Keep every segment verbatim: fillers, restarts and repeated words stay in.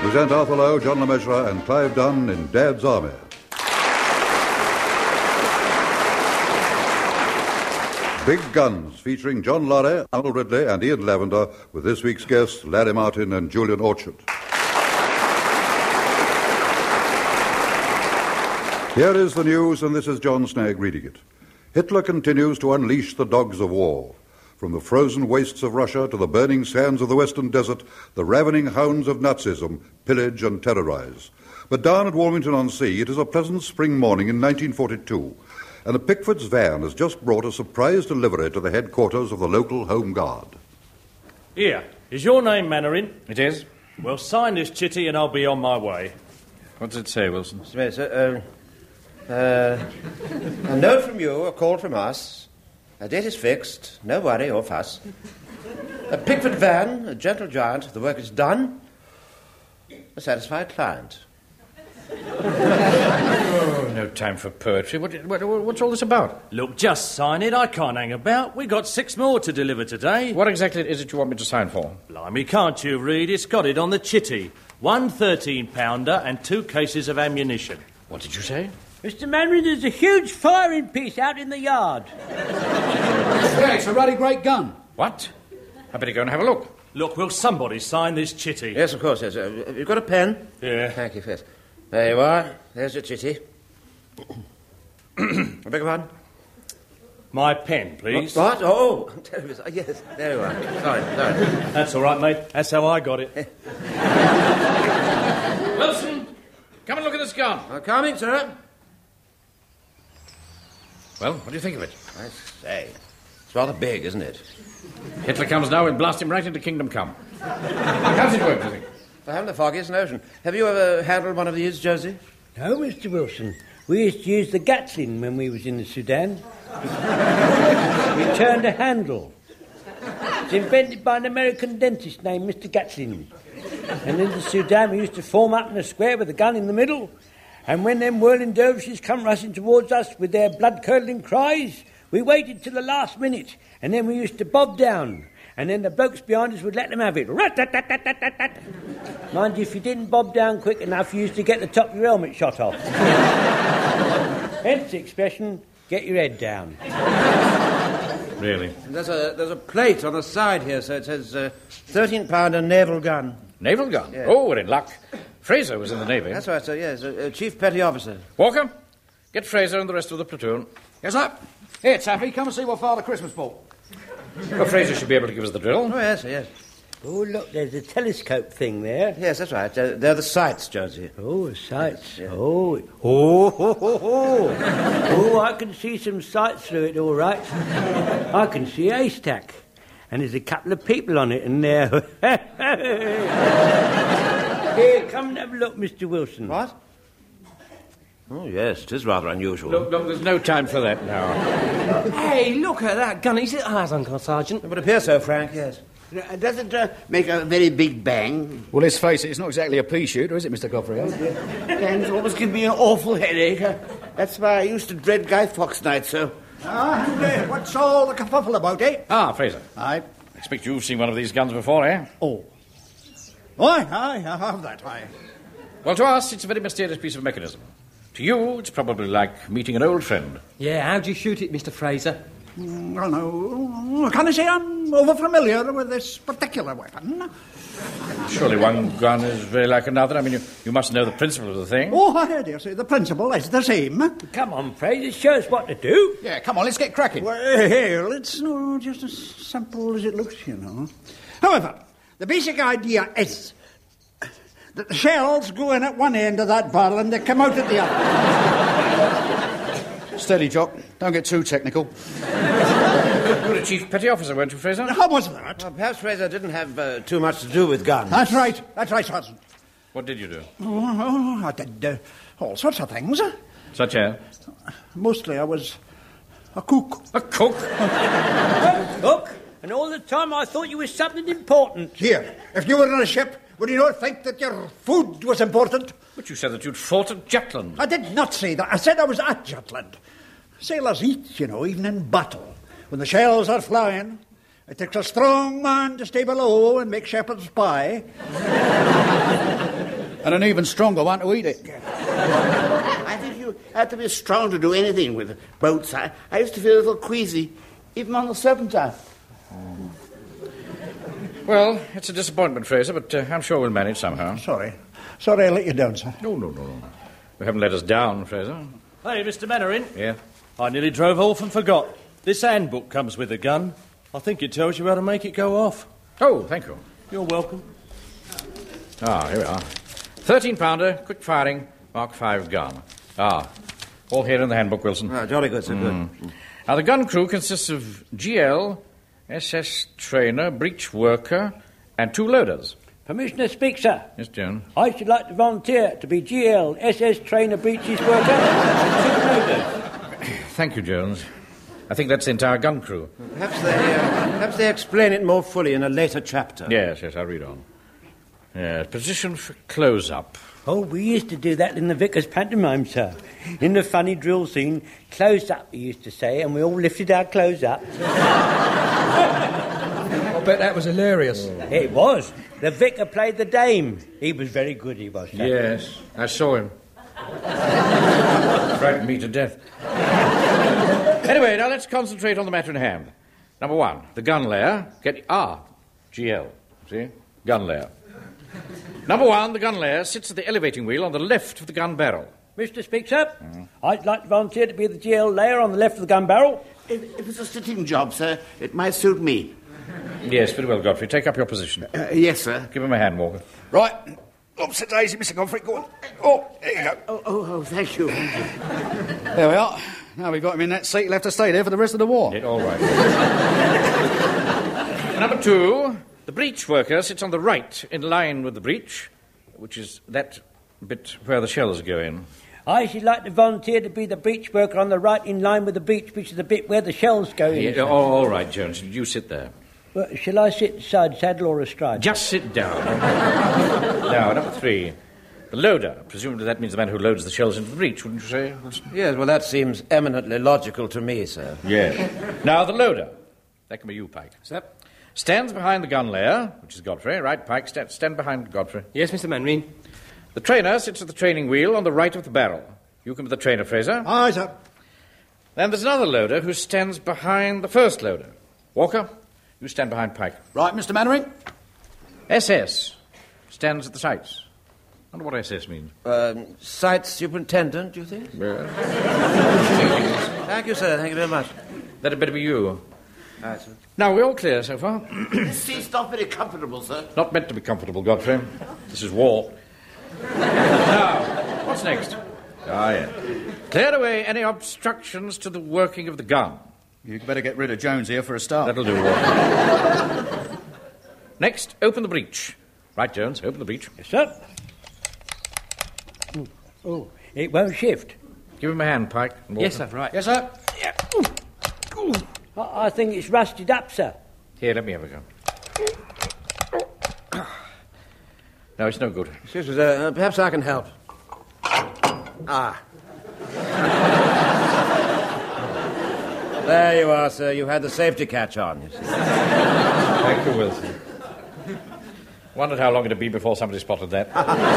present Arthur Lowe, John LeMessurier, and Clive Dunn in Dad's Army. Big Guns, featuring John Lorry, Arnold Ridley, and Ian Lavender, with this week's guests, Larry Martin and Julian Orchard. Here is the news, and this is John Snagg reading it. Hitler continues to unleash the dogs of war. From the frozen wastes of Russia to the burning sands of the Western Desert, the ravening hounds of Nazism pillage and terrorize. But down at Warmington-on-Sea, it is a pleasant spring morning in nineteen forty-two, and a Pickford's van has just brought a surprise delivery to the headquarters of the local Home Guard. Here, is your name Mannering? It is. Well, sign this chitty and I'll be on my way. What does it say, Wilson? Yes, uh, uh, a note from you, a call from us. A date is fixed, no worry or fuss. A Pickford van, a gentle giant, the work is done. A satisfied client. Oh, no time for poetry. What, what, what's all this about? Look, just sign it. I can't hang about. We got six more to deliver today. What exactly is it you want me to sign for? Blimey, can't you read? It's got it on the chitty. One thirteen-pounder and two cases of ammunition. What did you say? Mister Mannering, there's a huge firing piece out in the yard. Yeah, it's a ruddy great gun. What? I better go and have a look. Look, will somebody sign this chitty? Yes, of course, yes. Uh, have you got a pen? Yeah. Thank you, yes. There you are. There's your chitty. I beg your pardon? My pen, please. What? what? Oh, I'm terribly sorry. Yes, there you are. Sorry, sorry. That's all right, mate. That's how I got it. Wilson, come and look at this gun. I'm coming, sir. Well, what do you think of it? I say, it's rather big, isn't it? Hitler comes now, we'll blast him right into Kingdom Come. How does it work, do you think? I haven't the foggiest notion. Have you ever handled one of these, Josie? No, Mister Wilson. We used to use the Gatling when we was in the Sudan. We turned a handle. It's invented by an American dentist named Mister Gatling. And in the Sudan, we used to form up in a square with a gun in the middle. And when them whirling dervishes come rushing towards us with their blood-curdling cries, we waited till the last minute, and then we used to bob down, and then the blokes behind us would let them have it. Rat-tat-tat-tat-tat-tat. Mind you, if you didn't bob down quick enough, you used to get the top of your helmet shot off. Hence the expression, get your head down. Really? There's a there's a plate on the side here, so it says uh, thirteen-pounder naval gun. Naval gun? Yeah. Oh, we're in luck. Fraser was in the Navy. That's right, sir, yes, a, a chief petty officer. Walker, get Fraser and the rest of the platoon. Yes, sir. Here, Taffy, come and see what Father Christmas bought. Well, Fraser should be able to give us the drill. Oh, yes, yes. Oh, look, there's a telescope thing there. Yes, that's right. Uh, they're the sights, Josie. Oh, sights. Yeah. Oh, oh, oh, oh, oh. Oh, I can see some sights through it, all right. I can see a haystack. And there's a couple of people on it, and they're... Here, come and have a look, Mister Wilson. What? Oh, yes, it is rather unusual. Look, look, there's no time for that now. Hey, look at that gun. Is it ours, Uncle Sergeant? It would appear so, Frank, yes. Does it uh, make a very big bang? Well, let's face it, it's not exactly a pea shooter, is it, Mister Godfrey? Bangs always give me an awful headache. Uh, that's why I used to dread Guy Fawkes nights, so... Ah, and uh, what's all the kerfuffle about, eh? Ah, Fraser. Aye. I expect you've seen one of these guns before, eh? Oh. Aye, aye, I have that, aye. Well, to us, it's a very mysterious piece of mechanism. To you, it's probably like meeting an old friend. Yeah, how'd you shoot it, Mister Fraser? Mm, well, no, can I say I'm over-familiar with this particular weapon? Surely one gun is very like another. I mean, you, you must know the principle of the thing. Oh, I dare say the principle is the same. Come on, Fraser, show us what to do. Yeah, come on, let's get cracking. Well, it's not just as simple as it looks, you know. However, the basic idea is that the shells go in at one end of that barrel and they come out at the other. Steady, Jock. Don't get too technical. You were a chief petty officer, weren't you, Fraser? How was that? Well, perhaps Fraser didn't have uh, too much to do with guns. That's right. That's right, Sergeant. What did you do? Oh, I did uh, all sorts of things. Such as? Mostly I was a cook. A cook? Cook? And all the time I thought you were something important. Here, if you were on a ship, would you not think that your food was important? But you said that you'd fought at Jutland. I did not say that. I said I was at Jutland. Sailors eat, you know, even in battle. When the shells are flying, it takes a strong man to stay below and make shepherd's pie. And an even stronger one to eat it. I think you have to be strong to do anything with boats. I, I used to feel a little queasy, even on the Serpentine. Well, it's a disappointment, Fraser, but uh, I'm sure we'll manage somehow. Sorry. Sorry I let you down, sir. No, no, no, no. You haven't let us down, Fraser. Hey, Mister Mannering. Yeah? I nearly drove off and forgot. This handbook comes with a gun. I think it tells you how to make it go off. Oh, thank you. You're welcome. Ah, here we are. thirteen-pounder, quick firing, Mark five gun. Ah, all here in the handbook, Wilson. Ah, jolly good, sir, Mm. good. Now, the gun crew consists of G L, S S trainer, breech worker, and two loaders. Permission to speak, sir. Yes, Jones. I should like to volunteer to be G L, S S trainer, breeches worker, and two loaders. Thank you, Jones. I think that's the entire gun crew. Perhaps they, uh, perhaps they explain it more fully in a later chapter. Yes, yes, I'll read on. Yeah, position for close-up. Oh, we used to do that in the Vicar's pantomime, sir. In the funny drill scene, close up, we used to say, and we all lifted our clothes up. I bet that was hilarious. It was. The Vicar played the dame. He was very good, he was, sir. Yes, I saw him. Frightened me to death. Anyway, now let's concentrate on the matter in hand. Number one, the gun layer. Get ah, G L. See, gun layer. Number one, the gun layer sits at the elevating wheel on the left of the gun barrel. Mister Speaks Up, mm. I'd like to volunteer to be the G L layer on the left of the gun barrel. If, if it's a sitting job, sir, it might suit me. Yes, very well, Godfrey. Take up your position. Uh, yes, sir. Give him a hand, Walker. Right. Opposite daisy, Mister Godfrey. Go on. Oh, there you go. Oh, oh, oh thank you. Thank you. There we are. Now we've got him in that seat. He'll have to stay there for the rest of the war. Yeah, all right. Number two, the breech worker sits on the right, in line with the breech, which is that bit where the shells go in. I should like to volunteer to be the breech worker on the right, in line with the breech, which is the bit where the shells go in. Yeah, oh, all right, Jones. You sit there. Well, shall I sit side saddle or astride? Just sit down. Now, number three. The loader. Presumably that means the man who loads the shells into the breech, wouldn't you say? Yes, well, that seems eminently logical to me, sir. Yes. Now, the loader. That can be you, Pike. Sir? Stands behind the gun layer, which is Godfrey. Right, Pike? Stand, stand behind Godfrey. Yes, Mister Mannering. The trainer sits at the training wheel on the right of the barrel. You can be the trainer, Fraser. Aye, sir. Then there's another loader who stands behind the first loader. Walker, you stand behind Pike. Right, Mister Mannering. S S stands at the sights. I wonder what S S means. Um, Site superintendent, do you think? Yeah. Thank you, sir. Thank you very much. That'd better be you. Aye, sir. Now, we're all clear so far. This seat's not very comfortable, sir. Not meant to be comfortable, Godfrey. This is war. Now, what's next? Ah, yeah. Clear away any obstructions to the working of the gun. You'd better get rid of Jones here for a start. That'll do, Walker. Next, open the breech. Right, Jones, open the breech. Yes, sir. Oh, oh, it won't shift. Give him a hand, Pike. Yes, sir, right. Yes, sir. Yeah. Ooh. Ooh. I, I think it's rusted up, sir. Here, let me have a go. No, it's no good. Excuse me, sir. Uh, perhaps I can help. Ah. There you are, sir. You had the safety catch on, you see. Thank you, Wilson. Wondered how long it'd be before somebody spotted that.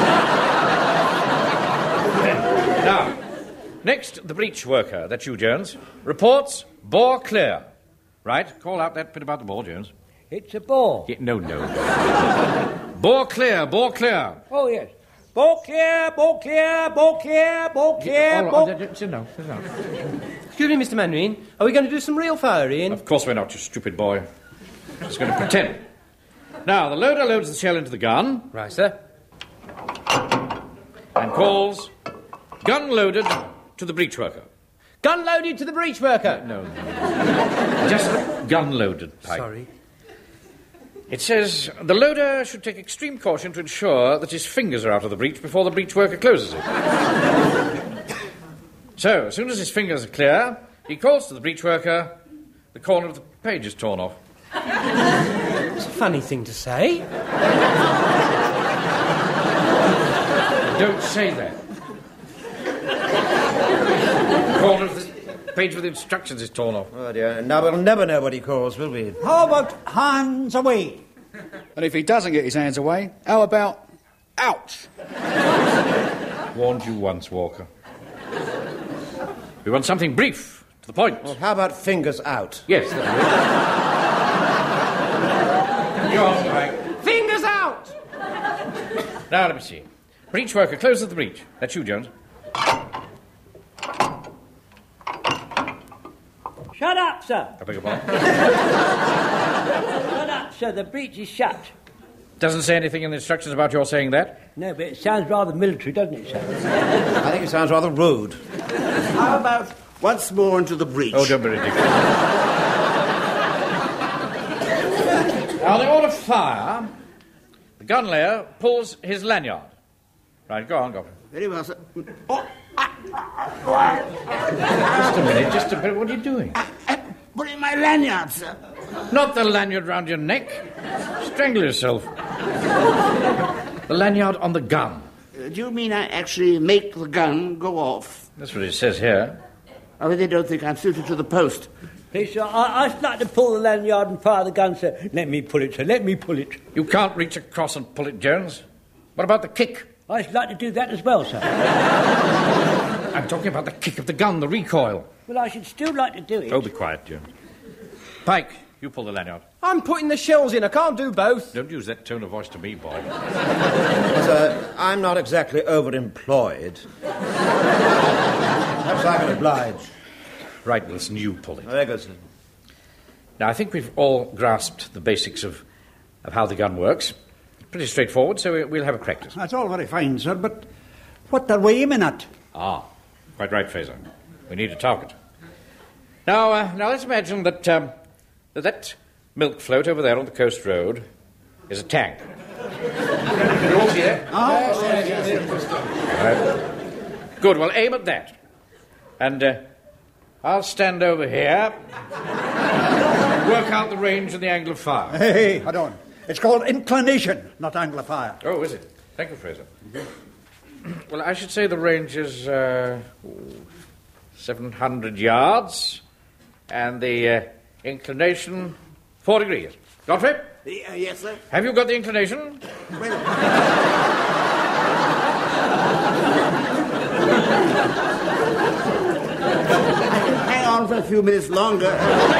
Now, next, the breech worker. That's you, Jones. Reports, bore clear. Right? Call out that bit about the bore, Jones. It's a bore. Yeah, no, no. Bore clear, bore clear. Oh, yes. Bore clear, bore clear, bore clear, bore clear, Oh, bore... oh, sit down, sit down. Excuse me, Mister Mannering. Are we going to do some real firing? Of course we're not, you stupid boy. Just going to pretend. Now, the loader loads the shell into the gun. Right, sir. And calls, gun loaded to the breech worker. Gun loaded to the breech worker. No, no. Just gun loaded, Pike. Sorry. It says the loader should take extreme caution to ensure that his fingers are out of the breech before the breech worker closes it. So, as soon as his fingers are clear, he calls to the breech worker. The corner of the page is torn off. It's a funny thing to say. Don't say that. The corner of the page with the instructions is torn off. Oh, dear. Now we'll never know what he calls, will we? How about hands away? And if he doesn't get his hands away, how about ouch? warned you once, Walker. We want something brief, to the point. Well, how about fingers out? Yes, that's it. Go on, Frank. Fingers out! Now, let me see. Breach worker, close the breach. That's you, Jones. Shut up, sir. I beg your pardon. Shut up, sir. The breach is shut. Doesn't say anything in the instructions about your saying that? No, but it sounds rather military, doesn't it, sir? I think it sounds rather rude. How about once more into the breach? Oh, don't be ridiculous. Now, the order fire, the gun layer pulls his lanyard. Right, go on, go on. Very well, sir. Oh, Just a minute, just a minute. What are you doing? put in my lanyard, sir. Not the lanyard round your neck. Strangle yourself. The lanyard on the gun. Uh, do you mean I actually make the gun go off? That's what it says here. I mean, they don't think I'm suited to the post. Please, sir, I, I'd like to pull the lanyard and fire the gun, sir. Let me pull it, sir. Let me pull it. You can't reach across and pull it, Jones. What about the kick? I'd like to do that as well, sir. I'm talking about the kick of the gun, the recoil. Well, I should still like to do it. Oh, be quiet, Jones. Pike, you pull the lanyard. I'm putting the shells in. I can't do both. Don't use that tone of voice to me, boy. Sir, I'm not exactly overemployed. Perhaps I can oblige. Right, Wilson, you pull it. Very good, sir. Now, I think we've all grasped the basics of, of how the gun works. Pretty straightforward, so we- we'll have a practice. That's all very fine, sir, but what are we aiming at? Ah, quite right, Fraser. We need a target. Now, uh, now let's imagine that, um, that that milk float over there on the coast road is a tank. You all see that? Oh, Right. Good, well, aim at that. And uh, I'll stand over here, work out the range and the angle of fire. hey, hey, hold on. It's called inclination, not angle of fire. Oh, is it? Thank you, Fraser. Well, I should say the range is uh, seven hundred yards, and the uh, inclination four degrees. Godfrey, Uh, yes, sir. have you got the inclination? Hang on for a few minutes longer.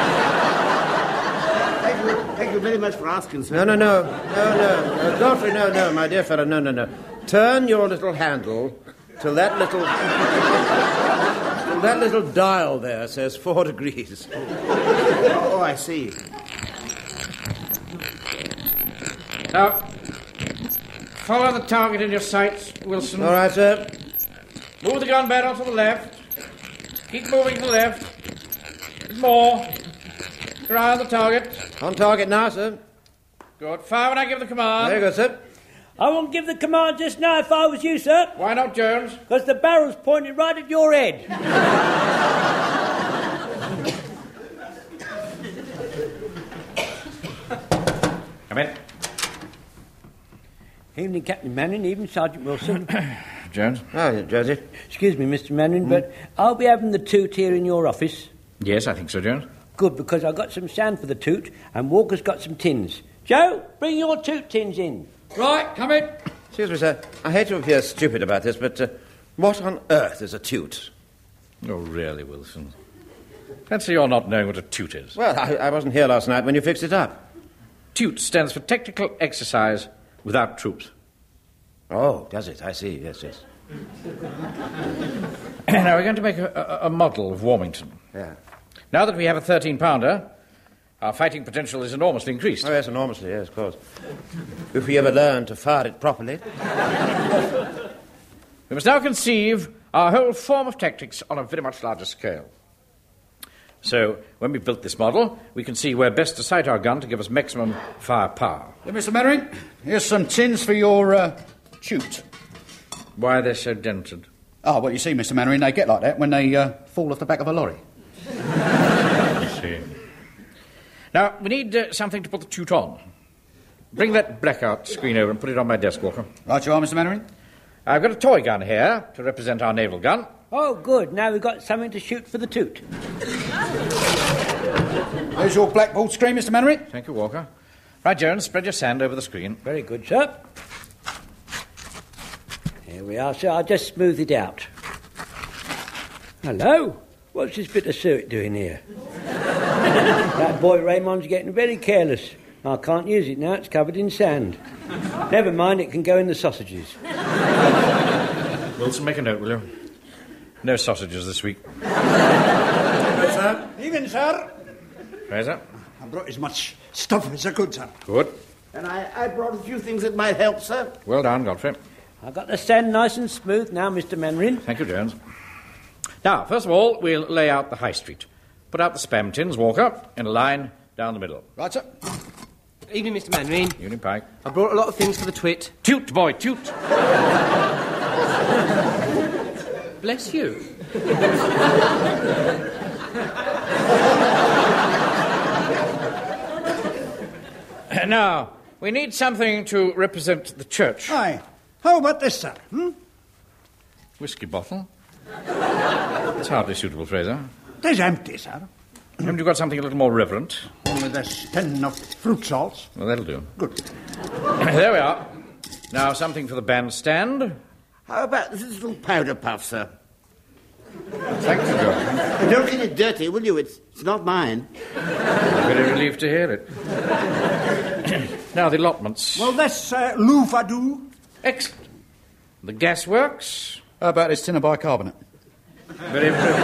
thank, you, thank you very much for asking, sir. No, no, no. No, no. Uh, Godfrey, no, no, my dear fellow, no, no, no. Turn your little handle till that little... till that little dial there says four degrees. Oh, I see. Now, follow the target in your sights, Wilson. All right, sir. Move the gun barrel to the left. Keep moving to the left. More. Your eye on the target. On target now, sir. Good. Fire when I give the command. Very good, sir. I won't give the command just now if I was you, sir. Why not, Jones? Because the barrel's pointed right at your head. Come in. Evening, Captain Manning. Evening, Sergeant Wilson. Jones? Oh, Josie. Excuse me, Mister Manning, but I'll be having the toot here in your office. Yes, I think so, Jones. Good, because I've got some sand for the toot, and Walker's got some tins. Joe, bring your toot tins in. Right, come in. Excuse me, sir. I hate to appear stupid about this, but uh, what on earth is a toot? Oh, really, Wilson? Fancy you're not knowing what a toot is. Well, I, I wasn't here last night when you fixed it up. Toot stands for Technical Exercise Without Troops. Oh, does it? I see. Yes, yes. Now, we're going to make a, a, a model of Warmington. Yeah. Now that we have a thirteen-pounder, our fighting potential is enormously increased. Oh, yes, enormously, yes, of course. If we ever learn to fire it properly. We must now conceive our whole form of tactics on a very much larger scale. So, when we've built this model, we can see where best to sight our gun to give us maximum firepower. Yeah, Mister Mannering, here's some tins for your uh, toot. Why are they so dented? Oh, well, you see, Mister Mannering, they get like that when they uh, fall off the back of a lorry. I see. Now, we need uh, something to put the toot on. Bring that blackout screen over and put it on my desk, Walker. Right you are, Mister Mannering. I've got a toy gun here to represent our naval gun. Oh, good. Now we've got something to shoot for the toot. There's your blackboard screen, Mister Mannering. Thank you, Walker. Right, Jones, spread your sand over the screen. Very good, sir. Here we are, sir. I'll just smooth it out. Hello? What's this bit of suet doing here? That boy Raymond's getting very careless. I can't use it now, it's covered in sand. Never mind, it can go in the sausages. Wilson, make a note, will you? No sausages this week. Yes, sir. Even, sir. Fraser? I brought as much stuff as I could, sir. Good. And I, I brought a few things that might help, sir. Well done, Godfrey. I've got the sand nice and smooth now, Mister Mandarin. Thank you, Jones. Now, first of all, we'll lay out the high street. Put out the spam tins, Walker, in a line down the middle. Right, sir. Evening, Mister Mandarin. Evening, Pike. I brought a lot of things for the twit. Toot, boy, toot. Bless you. Now, we need something to represent the church. Aye. How about this, sir? Hmm? Whiskey bottle. It's hardly suitable, Fraser. It is empty, sir. Haven't you got something a little more reverent? Only this tin of fruit salts. Well, that'll do. Good. There we are. Now, something for the bandstand. How about this little powder puff, sir? Thank you, George. Don't get it dirty, will you? It's, it's not mine. I'm very relieved to hear it. Now, the allotments. Well, this uh, loofah-doo. Excellent. The gasworks. How about this tin of bicarbonate? Very good.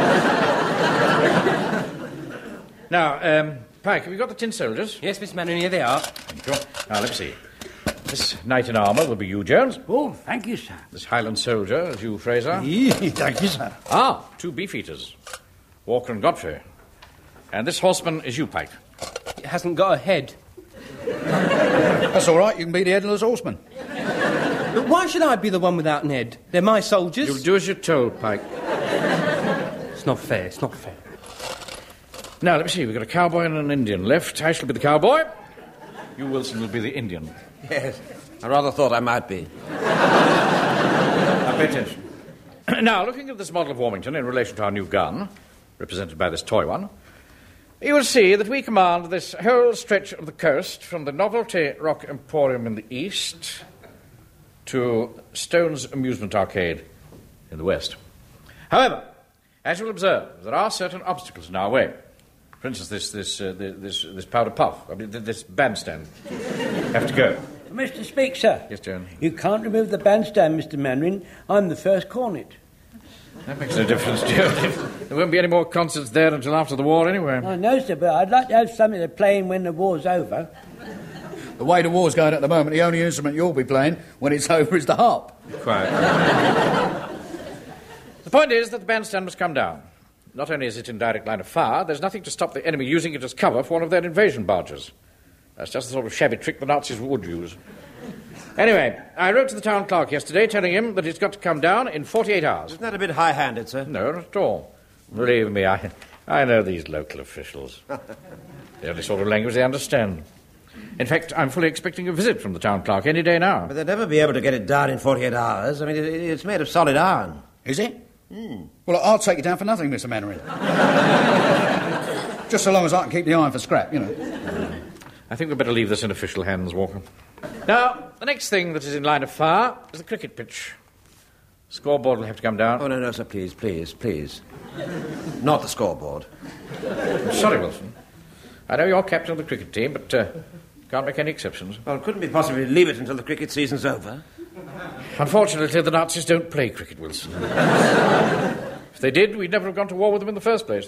Now, um, Pike, have you got the tin soldiers? Yes, Mister Mandarin, here they are. Thank you. Now, let's see. This knight in armour will be you, Jones. Oh, thank you, sir. This Highland soldier is you, Fraser. Thank you, sir. Ah, two beefeaters. Walker and Godfrey. And this horseman is you, Pike. It hasn't got a head. That's all right, you can be the headless horseman. But why should I be the one without an head? They're my soldiers. You'll do as you're told, Pike. It's not fair, it's not fair. Now, let me see. We've got a cowboy and an Indian left. I shall be the cowboy. You, Wilson, will be the Indian. Yes. I rather thought I might be. Now, pay attention. Now, looking at this model of Warmington in relation to our new gun, represented by this toy one, you will see that we command this whole stretch of the coast from the Novelty Rock Emporium in the east to Stone's Amusement Arcade in the west. However, as you will observe, there are certain obstacles in our way. For instance, this this uh, this this powder puff, I mean, this bandstand, have to go. Mister Speak, sir. Yes, Joan. You can't remove the bandstand, Mister Mandarin. I'm the first cornet. That makes no difference, Joan. There won't be any more concerts there until after the war, anyway. I know, sir, but I'd like to have something to play in when the war's over. The way the war's going at the moment, the only instrument you'll be playing when it's over is the harp. Quiet. The point is that the bandstand must come down. Not only is it in direct line of fire, there's nothing to stop the enemy using it as cover for one of their invasion barges. That's just the sort of shabby trick the Nazis would use. Anyway, I wrote to the town clerk yesterday telling him that it's got to come down in forty-eight hours. Isn't that a bit high-handed, sir? No, not at all. Believe me, I, I know these local officials. The only sort of language they understand. In fact, I'm fully expecting a visit from the town clerk any day now. But they'd never be able to get it down in forty-eight hours. I mean, it, it's made of solid iron. Is it? Mm. Well, I'll take it down for nothing, Mister Mandarin. Just so long as I can keep the iron for scrap, you know. I think we'd better leave this in official hands, Walker. Now, the next thing that is in line of fire is the cricket pitch. Scoreboard will have to come down. Oh, no, no, sir, please, please, please. Not the scoreboard. I'm sorry, Wilson. I know you're captain of the cricket team, but uh, can't make any exceptions. Well, couldn't we possibly leave it until the cricket season's over? Unfortunately, the Nazis don't play cricket, Wilson. If they did, we'd never have gone to war with them in the first place.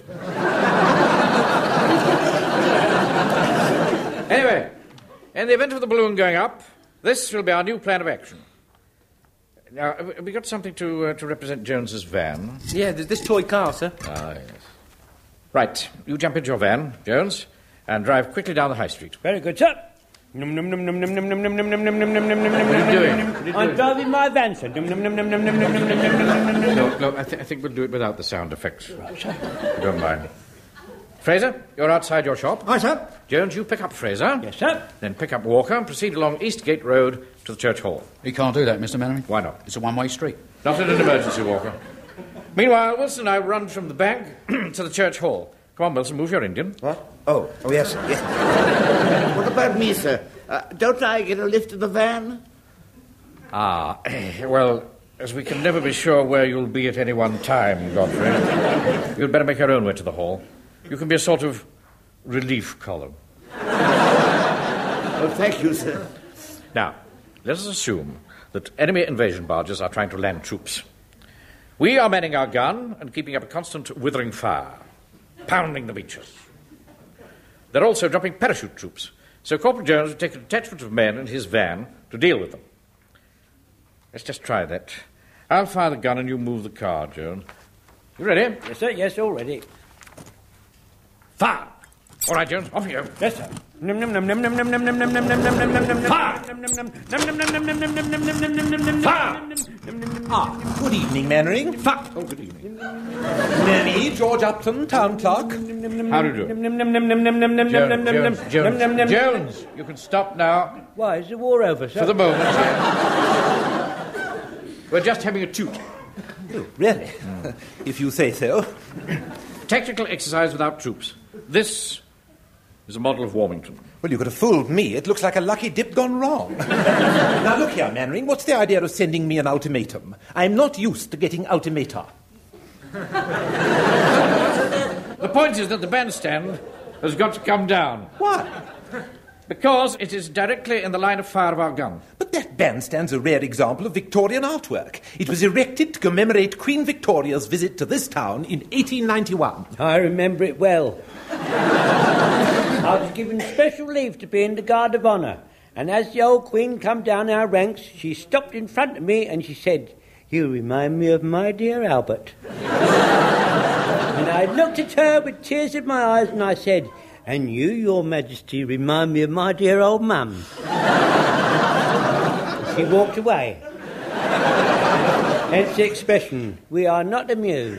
Anyway, in the event of the balloon going up, this will be our new plan of action. Now, have we got something to uh, to represent Jones's van? Yeah, there's this toy car, sir. Ah, yes. Right, you jump into your van, Jones, and drive quickly down the high street. Very good, sir. What are you doing? I'm driving my van, sir. No, no, I, th- I think we'll do it without the sound effects. Right, sir. Don't mind. Fraser, you're outside your shop. Aye, sir. Jones, you pick up Fraser. Yes, sir. Then pick up Walker and proceed along Eastgate Road to the church hall. He can't do that, Mister Mandarin. Why not? It's a one-way street. Not in an emergency, Walker. Meanwhile, Wilson and I run from the bank to the church hall. Come on, Wilson, move your Indian. What? Oh, oh, yes, sir. Yes. What about me, sir? Uh, don't I get a lift in the van? Ah, well, as we can never be sure where you'll be at any one time, Godfrey, you'd better make your own way to the hall. You can be a sort of relief column. Oh, thank you, sir. Now, let us assume that enemy invasion barges are trying to land troops. We are manning our gun and keeping up a constant withering fire, pounding the beaches. They're also dropping parachute troops, so Corporal Jones will take a detachment of men in his van to deal with them. Let's just try that. I'll fire the gun and you move the car, Jones. You ready? Yes, sir. Yes, all ready. Fire! All right, Jones, off you go. Yes, sir. Num num num num num num num num num num num num num num num. Fire! Fire! Ah, good evening, Mannering. Fuck! Oh, good evening. Me, George Upton, town clerk. How do you do? Jones, Jones, Jones, Jones, you can stop now. Why, is the war over, sir? For the moment, we're just having a toot. Oh, really? If you say so. Tactical exercise without troops. This is a model of Warmington. Well, you could have fooled me. It looks like a lucky dip gone wrong. Now, look here, Mannering. What's the idea of sending me an ultimatum? I'm not used to getting ultimata. The point is that the bandstand has got to come down. Why? Because it is directly in the line of fire of our gun. But that bandstand's a rare example of Victorian artwork. It was erected to commemorate Queen Victoria's visit to this town in eighteen ninety-one. I remember it well. I was given special leave to be in the Guard of Honour, and as the old Queen come down our ranks, she stopped in front of me and she said, "You remind me of my dear Albert." And I looked at her with tears in my eyes and I said, "And you, Your Majesty, remind me of my dear old mum." She walked away. Hence the expression, "We are not amused."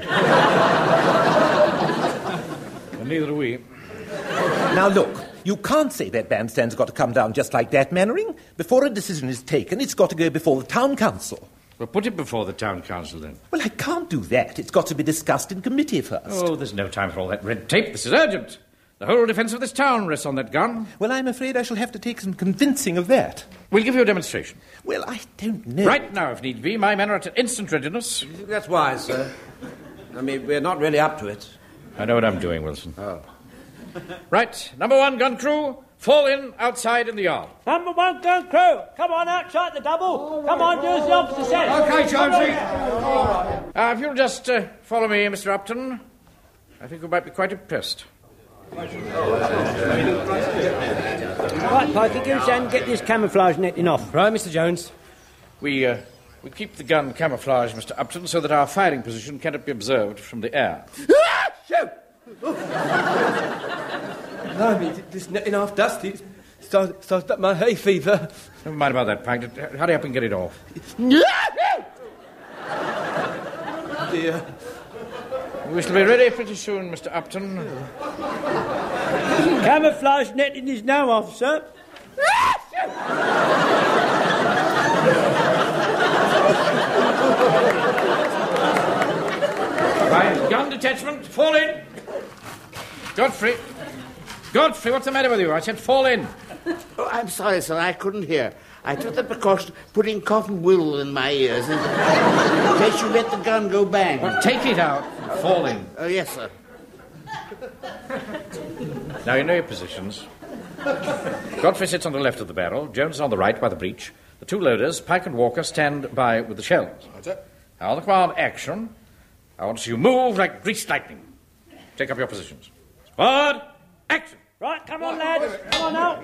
And neither are we. Now, look, you can't say that bandstand's got to come down just like that, Mannering. Before a decision is taken, it's got to go before the town council. Well, put it before the town council, then. Well, I can't do that. It's got to be discussed in committee first. Oh, there's no time for all that red tape. This is urgent. The whole defence of this town rests on that gun. Well, I'm afraid I shall have to take some convincing of that. We'll give you a demonstration. Well, I don't know. Right now, if need be. My men are at instant readiness. You think that's wise, sir? I mean, we're not really up to it. I know what I'm doing, Wilson. Oh. Right, number one gun crew, fall in outside in the yard. Number one gun crew, come on outside the double. Come on, do as the officer says. OK, Jonesy. Uh, if you'll just uh, follow me, Mister Upton, I think you might be quite impressed. Right, Pikey, give us a hand and get this camouflage netting off. Right, Mister Jones. We, uh, we keep the gun camouflaged, Mister Upton, so that our firing position cannot be observed from the air. Shoot! Blimey, this netting half dusty. Started start up my hay fever. Never mind about that, Pike. Hurry up and get it off. Dear. We shall be ready pretty soon, Mister Upton. Camouflage netting is now off, sir. Right, gun detachment, fall in. Godfrey. Godfrey, what's the matter with you? I said fall in. Oh, I'm sorry, sir. I couldn't hear. I took the precaution of putting cotton wool in my ears in case you let the gun go bang. Well, take it out and fall in. Oh, yes, sir. Now, you know your positions. Godfrey sits on the left of the barrel. Jones is on the right by the breech. The two loaders, Pike and Walker, stand by with the shells. That's it. Now, on the command action, I want to see you move like greased lightning. Take up your positions. Squad, action! Right, come on, lads. Come on now.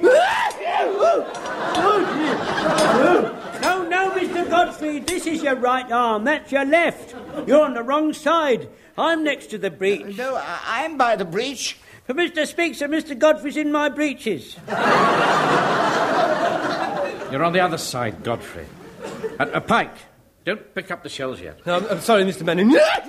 No, no, Mister Godfrey. This is your right arm. That's your left. You're on the wrong side. I'm next to the breech. No, I- I'm by the breech. For Mister Speaks and Mister Godfrey's in my breeches. You're on the other side, Godfrey. Uh, uh, Pike, don't pick up the shells yet. No, I'm, I'm sorry, Mister Manning.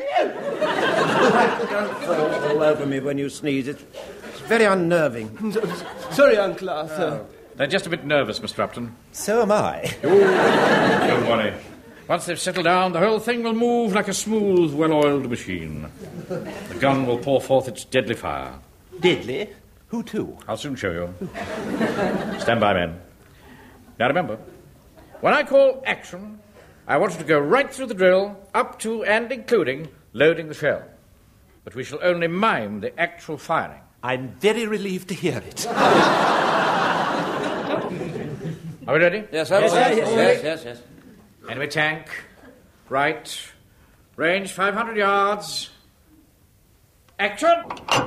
Don't fall all over me when you sneeze. It's, it's very unnerving. Sorry, Uncle Arthur. Oh. They're just a bit nervous, Mister Upton. So am I. Don't worry. Once they've settled down, the whole thing will move like a smooth, well-oiled machine. The gun will pour forth its deadly fire. Deadly? Who to? I'll soon show you. Stand by, men. Now remember, when I call action, I want you to go right through the drill, up to and including loading the shell. But we shall only mime the actual firing. I'm very relieved to hear it. Are we ready? Yes, sir. Yes, sir. Yes, Yes, sir. yes, yes, yes. Enemy tank. Right. Range five hundred yards. Action!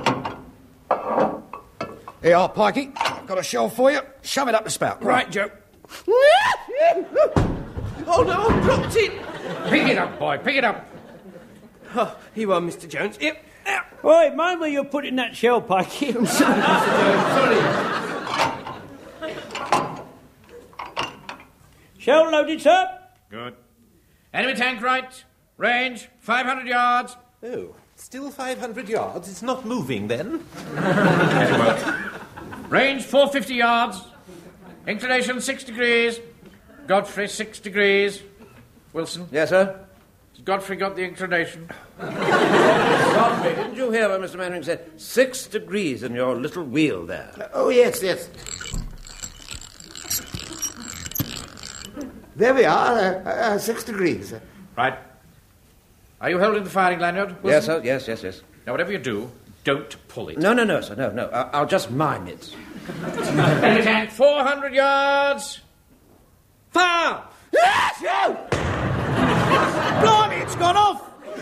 Here you are, Pikey. Got a shell for you. Shove it up the spout. Right, Joe. Oh, no, I've dropped it. Pick it up, boy, pick it up. Oh, here you are, Mister Jones. Yep. Now. Oi, mind where you're putting that shell, Pikey. I'm sorry, Mister Jones. Sorry. Shell loaded, sir. Good. Enemy tank right. Range five hundred yards. Oh, still five hundred yards. It's not moving, then. Range four hundred fifty yards. Inclination six degrees. Godfrey, six degrees. Wilson. Yes, sir. Has Godfrey got the inclination? Godfrey, didn't you hear what Mister Mannering said? Six degrees in your little wheel there. Oh, yes, yes. There we are, uh, uh, six degrees. Right. Are you holding the firing lanyard, Wilson? Yes, sir. Yes, yes, yes. Now, whatever you do, don't pull it. No, no, no, sir. No, no. I- I'll just mime it. Enemy tank, four hundred yards. Fire! Blimey, it's gone off!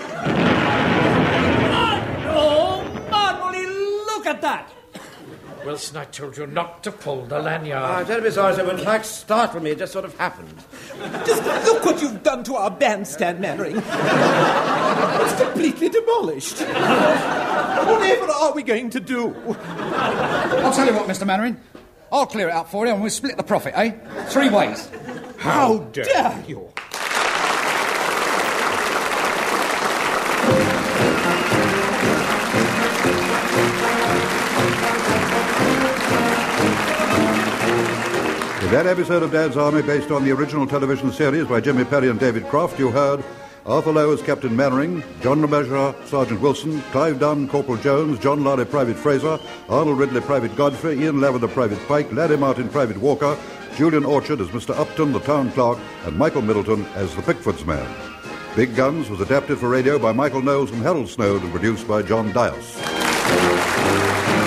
Oh, man, will you look at that? Wilson, I told you not to pull the lanyard. I'm terribly sorry, sir. When like startled me, it just sort of happened. Just look what you've done to our bandstand, Mannering. It's completely demolished. Whatever are we going to do? I'll tell you what, Mister Mannering. I'll clear it up for you and we'll split the profit, eh? Three ways. How dare you? In that episode of Dad's Army, based on the original television series by Jimmy Perry and David Croft, you heard Arthur Lowe as Captain Mannering, John LeMessurier, Sergeant Wilson, Clive Dunn, Corporal Jones, John Lowry, Private Fraser, Arnold Ridley, Private Godfrey, Ian Lavender, Private Pike, Larry Martin, Private Walker, Julian Orchard as Mister Upton, the town clerk, and Michael Middleton as the Pickford's man. Big Guns was adapted for radio by Michael Knowles and Harold Snowd and produced by John Dias.